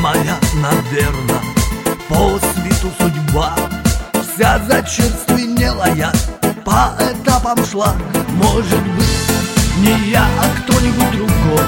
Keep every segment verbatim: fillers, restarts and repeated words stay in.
моя, наверно, по свету судьба вся зачерственелая, по этапам шла. Может быть, не я, а кто-нибудь другой.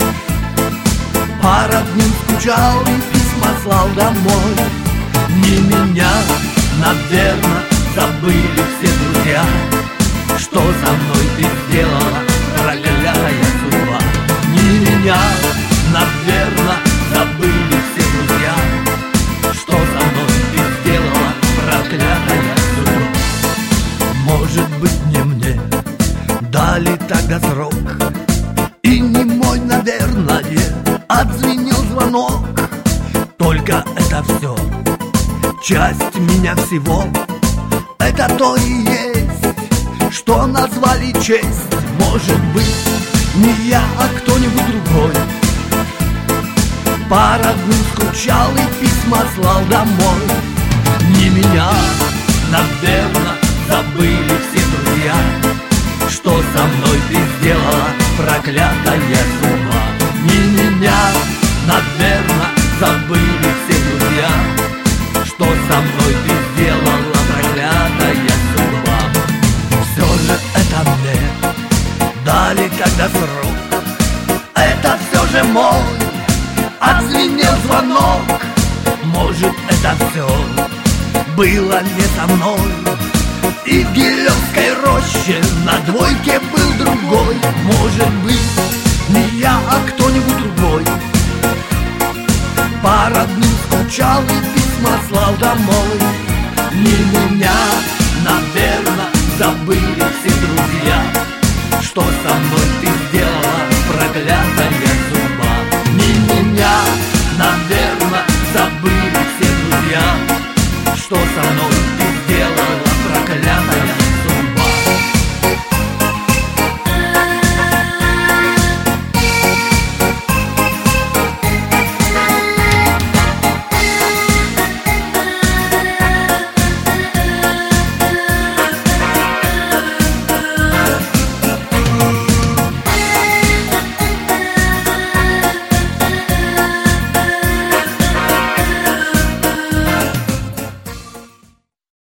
По родным скучал и письма слал домой. Не меня, наверно, забыли все друзья. Что со мной ты сделала, проклятая судьба? Не меня, наверно, забыли все друзья. Что со мной ты сделала, проклятая судьба? Может быть, не мне дали тогда срок, и не мой, наверное, отзвенел звонок. Только это все, часть меня всего. Это то и есть, что назвали честь. Может быть, не я, а кто-нибудь другой. По родным скучал и письма слал домой. Не меня, наверно, забыли все друзья. Что со мной ты сделала, проклятая судьба? Не меня, наверно, забыли все друзья. Что со мной ты сделала, проклятая судьба? Все же это мне дали тогда срок. Это все же мой отзвенел звонок. Может, это все было не со мной. И в Гилевской роще на двойке был другой. Может быть, не я, а кто-нибудь другой. По родным скучал и письма слал домой.